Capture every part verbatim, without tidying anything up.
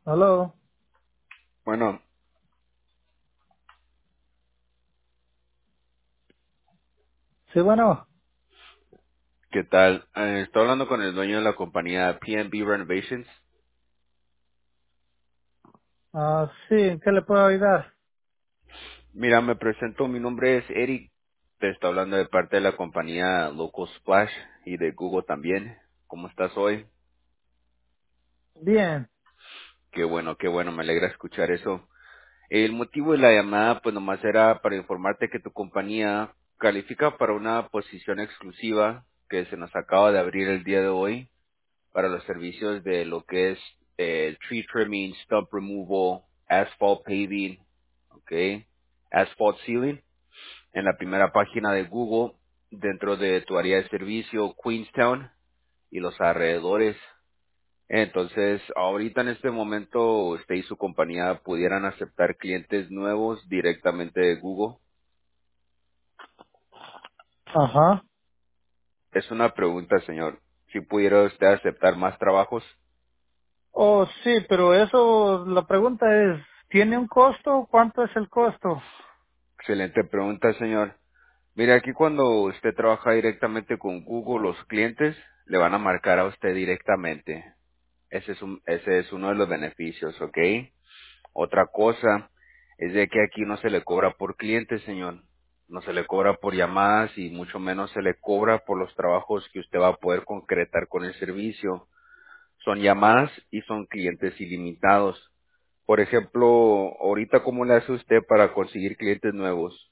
Aló. Bueno, Sí, bueno. ¿qué tal? Eh, estoy hablando con el dueño de la compañía P N B Renovations. Ah, sí, ¿en qué le puedo ayudar? Mira, me presento, mi nombre es Eric. Te estoy hablando de parte de la compañía Local Splash y de Google también. ¿Cómo estás hoy? Bien. Qué bueno, qué bueno, me alegra escuchar eso. El motivo de la llamada, pues nomás era para informarte que tu compañía califica para una posición exclusiva que se nos acaba de abrir el día de hoy para los servicios de lo que es eh, tree trimming, stump removal, asphalt paving, okay, asphalt sealing, en la primera página de Google, dentro de tu área de servicio, Queenstown y los alrededores. Entonces, ahorita en este momento, usted y su compañía pudieran aceptar clientes nuevos directamente de Google. Ajá. Es una pregunta, señor. Si pudiera usted aceptar más trabajos. Oh, sí, pero eso, la pregunta es, ¿tiene un costo? ¿Cuánto es el costo? Excelente pregunta, señor. Mire, aquí cuando usted trabaja directamente con Google, los clientes le van a marcar a usted directamente. Ese es, un, ese es uno de los beneficios, ¿ok? Otra cosa es de que aquí no se le cobra por cliente, señor. No se le cobra por llamadas y mucho menos se le cobra por los trabajos que usted va a poder concretar con el servicio. Son llamadas y son clientes ilimitados. Por ejemplo, ahorita, ¿cómo le hace usted para conseguir clientes nuevos?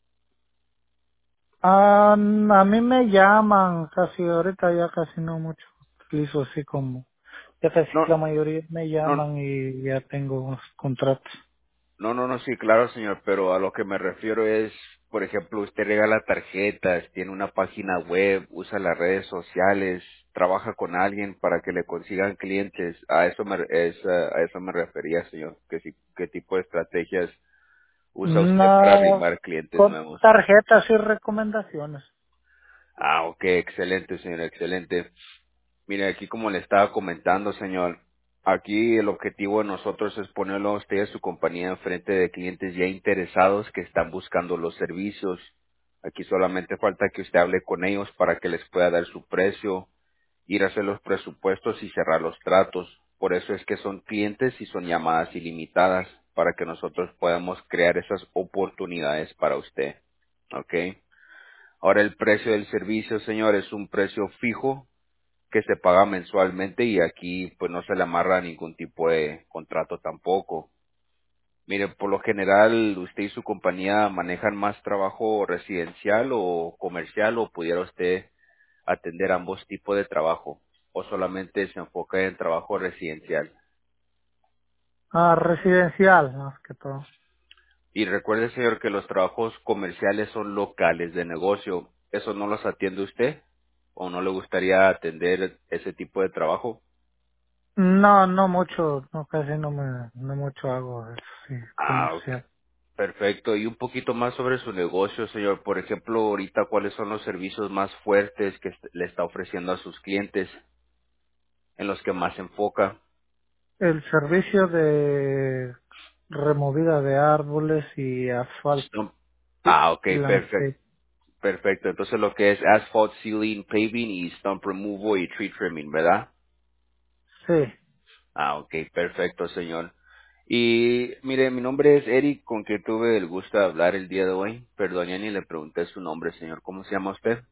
Ah, a mí me llaman casi, ahorita ya casi no mucho. Utilizo así como, ya casi No, la mayoría me no, llaman y ya tengo unos contratos. No, no, no, sí, claro, señor, pero a lo que me refiero es, por ejemplo, usted regala tarjetas, tiene una página web, usa las redes sociales, trabaja con alguien para que le consigan clientes. A eso me, es, a a eso me refería, señor. ¿Qué, si- qué tipo de estrategias usa usted para No, arrimar clientes con nuevos? tarjetas y recomendaciones. Ah, ok, excelente, señor, excelente. Mire, aquí como le estaba comentando, señor, aquí el objetivo de nosotros es ponerlo a usted y a su compañía enfrente de clientes ya interesados que están buscando los servicios. Aquí solamente falta que usted hable con ellos para que les pueda dar su precio, ir a hacer los presupuestos y cerrar los tratos. Por eso es que son clientes y son llamadas ilimitadas para que nosotros podamos crear esas oportunidades para usted. ¿Ok? Ahora el precio del servicio, señor, es un precio fijo que se paga mensualmente y aquí pues no se le amarra ningún tipo de contrato tampoco. Mire, por lo general, usted y su compañía manejan más trabajo residencial o comercial o pudiera usted atender ambos tipos de trabajo o solamente se enfoca en trabajo residencial. Ah, residencial, más que todo. Y recuerde, señor, que los trabajos comerciales son locales de negocio. ¿Eso no los atiende usted? ¿O no le gustaría atender ese tipo de trabajo? No, no mucho, no, casi no me, no mucho hago eso, sí, Ah, ok. comercial. Perfecto. Y un poquito más sobre su negocio, señor. Por ejemplo, ahorita, ¿cuáles son los servicios más fuertes que est- le está ofreciendo a sus clientes en los que más se enfoca? El servicio de removida de árboles y asfalto Stump- y Ah, ok, y perfecto. landscape. Perfecto. Entonces, lo que es asphalt sealing, paving y stump removal y tree trimming, ¿verdad? Sí, Ah, ok, perfecto, señor. Y mire, mi nombre es Eric, con quien tuve el gusto de hablar el día de hoy. Perdón, ya ni le pregunté su nombre, señor. ¿Cómo se llama usted?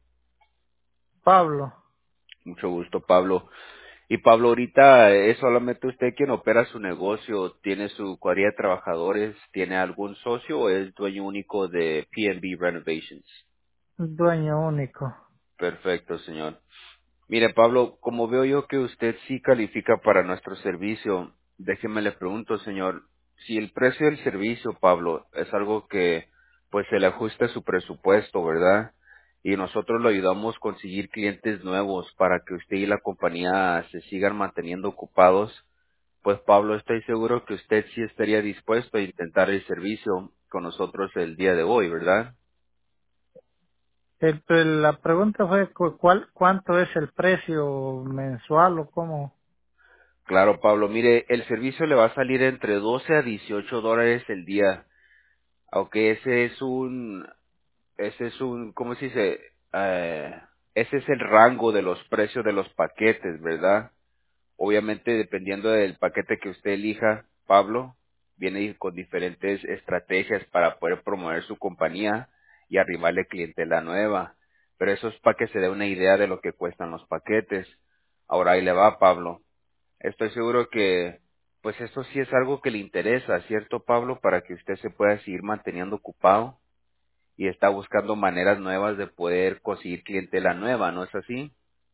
Pablo, Mucho gusto, Pablo. Y Pablo, ahorita es solamente usted quien opera su negocio, tiene su cuadrilla de trabajadores, tiene algún socio o es dueño único de P N B Renovations. dueño único. Perfecto, señor. Mire, Pablo, como veo yo que usted sí califica para nuestro servicio, déjeme le pregunto, señor, si el precio del servicio, Pablo, es algo que pues se le ajuste a su presupuesto, ¿verdad? Y nosotros lo ayudamos a conseguir clientes nuevos para que usted y la compañía se sigan manteniendo ocupados. Pues Pablo, estoy seguro que usted sí estaría dispuesto a intentar el servicio con nosotros el día de hoy, ¿verdad? El- el- la pregunta fue cu- cuál, cuánto es el precio mensual o cómo. Claro, Pablo, mire, el servicio le va a salir entre doce a dieciocho dólares el día, aunque ese es un, ese es un, ¿cómo se dice? Eh, ese es el rango de los precios de los paquetes, ¿verdad? Obviamente, dependiendo del paquete que usted elija, Pablo, viene con diferentes estrategias para poder promover su compañía y arrimarle clientela nueva. Pero eso es para que se dé una idea de lo que cuestan los paquetes. Ahora ahí le va, Pablo. Estoy seguro que, pues esto sí es algo que le interesa, ¿cierto, Pablo? Para que usted se pueda seguir manteniendo ocupado y está buscando maneras nuevas de poder conseguir clientela nueva, ¿no es así?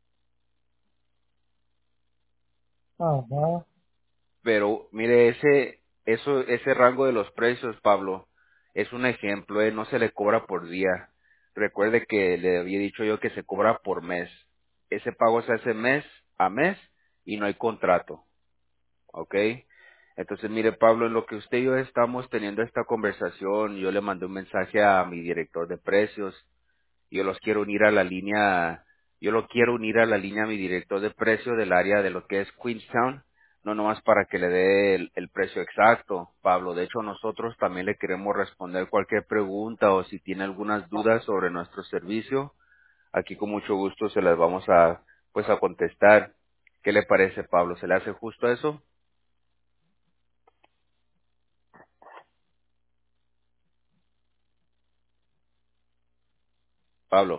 Ajá. Pero mire, ese, eso, ese rango de los precios, Pablo, es un ejemplo, ¿eh? No se le cobra por día. Recuerde que le había dicho yo que se cobra por mes. Ese pago se hace mes a mes y no hay contrato. ¿Ok? Entonces, mire, Pablo, en lo que usted y yo estamos teniendo esta conversación, yo le mandé un mensaje a mi director de precios. Yo los quiero unir a la línea, yo lo quiero unir a la línea a mi director de precios del área de lo que es Queenstown, no nomás para que le dé el, el precio exacto, Pablo. De hecho, nosotros también le queremos responder cualquier pregunta o si tiene algunas dudas sobre nuestro servicio, aquí con mucho gusto se las vamos a, pues a contestar. ¿Qué le parece, Pablo? ¿Se le hace justo eso? Pablo.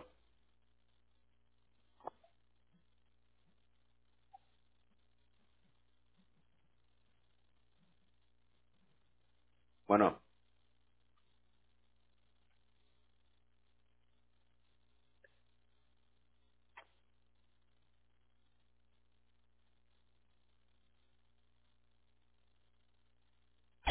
Bueno,